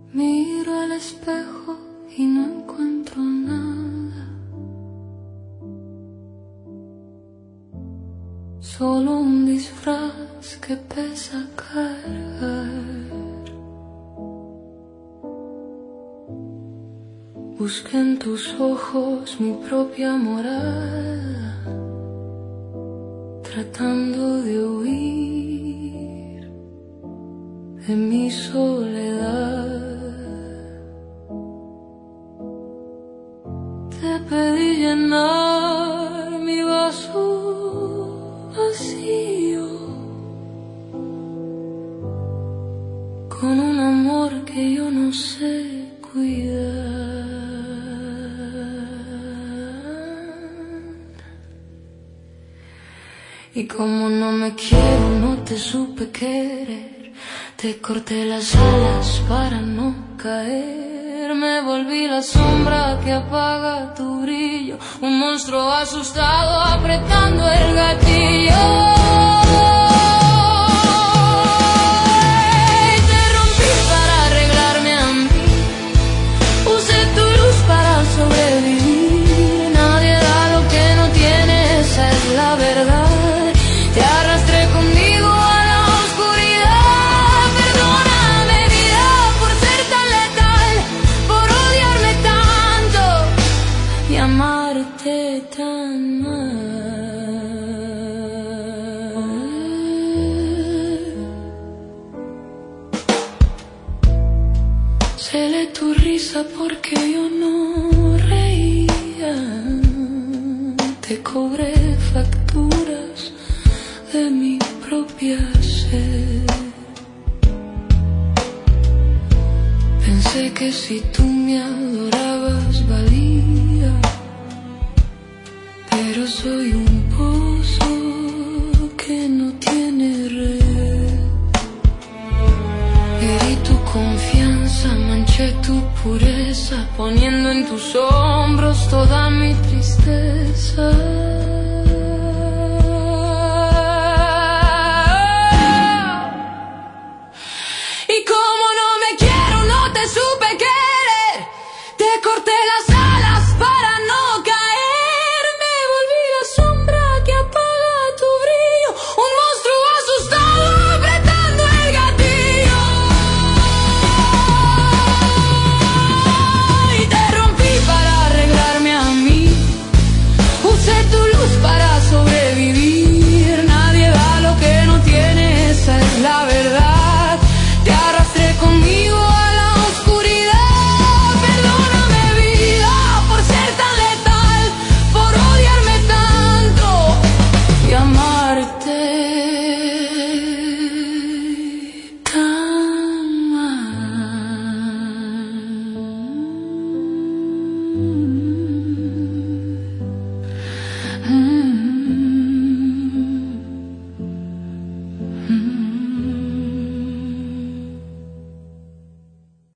Miro al espejo y no encuentro nada, solo un disfraz que pesa cargar. Busqué en tus ojos mi propia morada, tratando de huir de mi soledad. Te pedí llenar mi vaso vacío con un amor que yo no sé cuidar. Y como no me quiero, no te supe querer, te corté las alas para no caer. Me volví la sombra que apaga tu brillo, un monstruo asustado apretando el gatillo. Te rompí para arreglarme a mí, usé tu luz para sobrevivir. Nadie da lo que no tiene, esa es la verdad. Te arrastré conmigo a la oscuridad. Perdóname, vida, por ser tan letal, por odiarme tanto y amarte tan mal. Celé tu risa porque yo no reía. Te cobré facturas de mi propia sed. Pensé que si tú me adorabas valía, pero soy un pozo que no tiene red. Herí tu confianza, manché tu pureza, poniendo en tus hombros toda mi tristeza.